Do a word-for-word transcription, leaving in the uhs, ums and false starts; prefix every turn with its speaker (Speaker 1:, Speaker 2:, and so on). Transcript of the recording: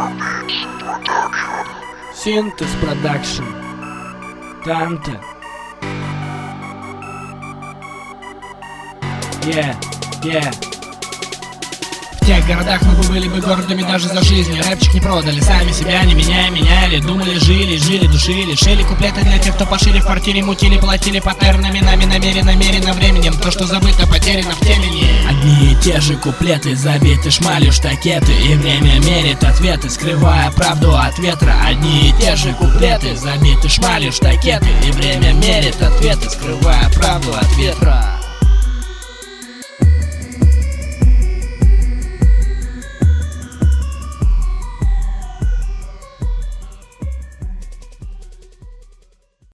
Speaker 1: Синтез продакшн. Танта. Yeah, yeah.
Speaker 2: В тех городах мы бы были бы гордыми даже за жизнью. Рэпчик не продали, сами себя не меняя, меняли. Думали, жили, жили, душили. Шили куплеты для тех, кто пошире в квартире мутили. Платили паттернами, нами намеренно, намеренно временем. То, что забыто, потеряно в темени. Одни и те же куплеты, забиты шмалью штакеты. И время мерит ответы, скрывая правду от ветра. Одни и те же куплеты, забиты шмалью штакеты. И время мерит ответы, скрывая правду